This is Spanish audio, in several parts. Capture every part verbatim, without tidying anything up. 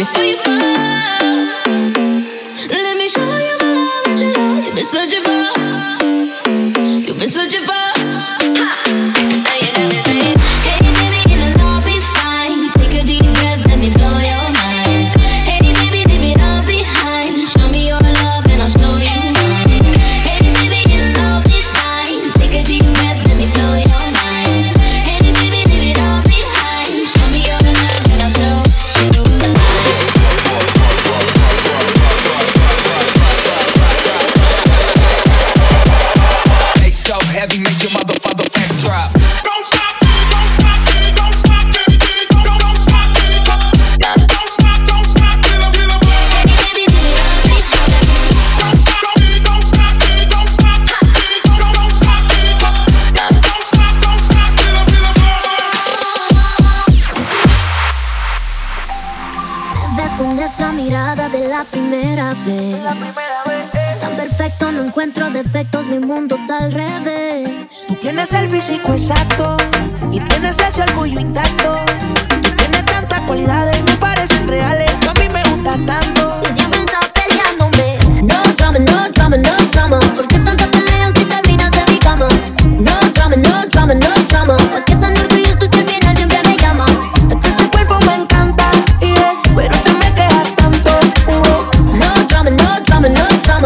before you fall. Let me show you my love, what you know you've been searching for. You've been searching for. Now you got me saying, hey baby, it'll all be fine. Take a deep breath, let me blow your mind. Hey baby, leave it all behind. Show me your love and I'll show you mine. Hey baby, it'll all be fine. Take a deep breath, let me blow your mind. Hey baby, leave it all behind. Show me your love and I'll show you mine. Bass so heavy, make your mother father back drop. Don't stop, don't stop, don't stop, don't don't stop, don't stop, don't stop, till I till I Baby, leave it all behind. don't stop, don't stop, don't stop, don't stop, don't stop, don't stop, till I till I Ves con esa mirada de la primera vez. Tan perfecto, no encuentro defectos, mi mundo está al revés. Tú tienes el físico exacto y tienes ese orgullo intacto. Tú tienes tantas cualidades y me parecen reales. Tú a mí me gusta tanto. Y siempre estás peleándome. No drama, no drama, no drama. ¿Por qué tanta pelea si terminas de mi cama? No drama, no drama, no drama. ¿Por qué tan orgulloso si al final siempre me llama? Ese cuerpo me encanta, yeah, pero tú me quejas tanto. uh. No drama, no drama, no drama.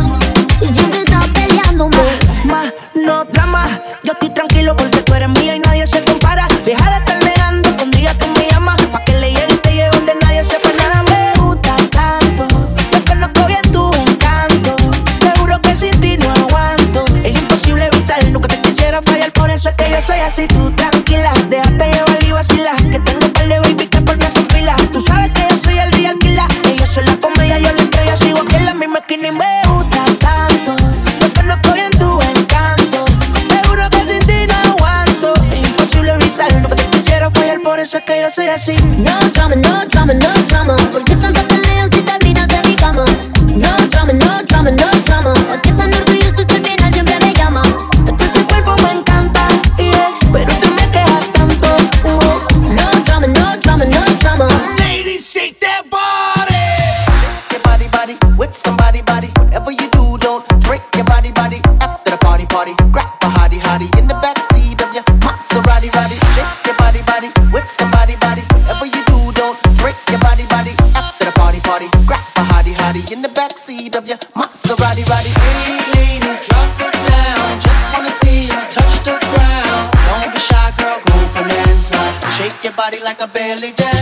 Y siempre estás peleándome. Más, no drama. Yo estoy tranquilo porque tú eres mía y nadie se compara. Deja de estar negando, que un día tú me llamas. Pa' que le llegue y te lleve donde nadie sepa nada. Me gusta tanto, yo conozco bien tu encanto. Te juro que sin ti no aguanto. Es imposible evitar, nunca te quisiera fallar. Por eso es que yo soy así, tú tranquila. Déjate llevar y vacila, que tengo un par de baby que por mí hacen fila. Tú sabes que yo soy el real killer. Ellos son la comedia, yo la estrella. Sigo aquí en la misma esquina y me gusta tanto. Yo conozco bien tu encanto. Te juro que sin ti no aguanto. Es imposible evitar, nunca te quisiera fallar. Por eso es que yo soy así. No drama, no drama, no drama. ¿Por qué tanta pelea si terminas de mi cama? No drama, no drama, no drama. ¿Por qué tan orgulloso si al final siempre me llama? Ese cuerpo me encanta, yeah, pero tú me quejas tanto. uh. No drama, no drama, no drama. Ladies, shake that body. Your body, body, with somebody, body. Whatever you do, don't break your body, body. After the party, party, grab a hottie, hottie in the backseat of your Maserati, body. Shake your body, body, with somebody, body. Whatever you do, don't break your body, body. After the party, party, grab a hottie, hottie in the backseat of your Maserati, body. Hey, ladies, drop it down. Just wanna see you touch the ground. Don't be shy, girl, go bonanza. Shake your body like a belly dance.